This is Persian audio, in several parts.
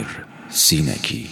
سینگی.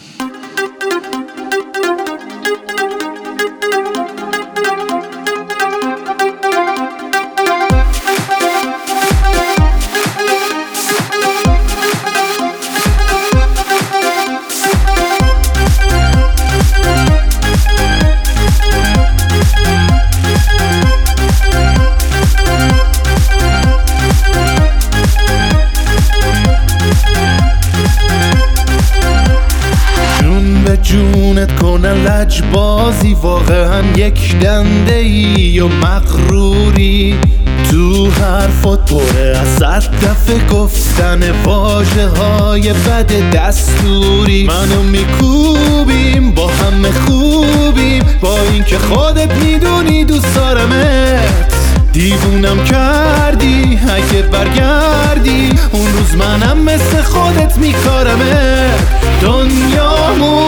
جونت کنن لجبازی، واقعا یک دنده ای و مغروری. تو حرفات پره از 100 دفعه گفتن واژه های بد دستوری. منو میکوبیم با همه خوبیم، با اینکه خودت میدونی دوست دارمت. دیوونم کردی اگه برگردی، اون روز منم مثل خودت میکارمت. دنیامون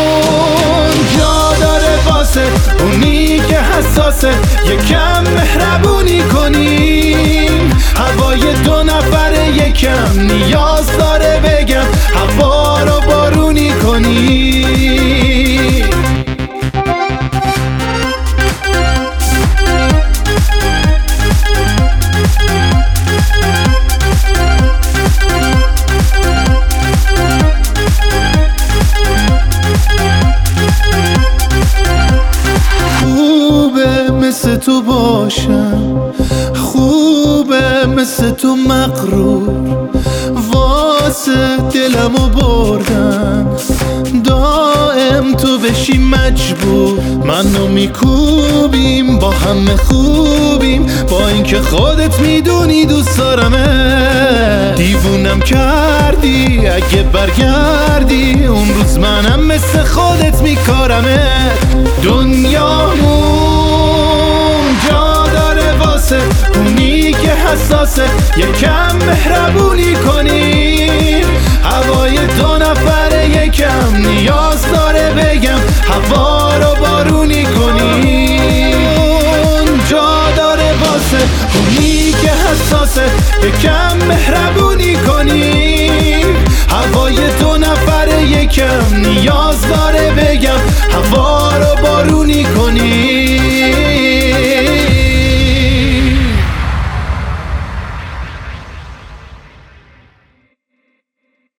جا داره واسه اونی که حساسه، یکم مهربونی کنیم. هوای 2 نفره یکم نیاز داره بگم، هوا رو بارونی کنیم. مثل تو باشم، خوبه مثل تو مغرور. واسه دلمو بردن دائم تو بشی مجبور. منو میکوبیم با همه خوبیم، با اینکه خودت میدونی دوست دارمت. دیوونم کردی اگه برگردی، اون روز منم مثل خودت میکارمت. دنیامون جا داره واسه اونی که حساسه، یکم مهربونی کنیم. هوای 2 نفره یکم نیاز داره بگم، هوا رو بارونی کنیم. جا داره واسه اونی که حساسه، یکم مهربونی کنیم. هوای 2 نفره یکم نیاز داره بگم، هوا رو بارونی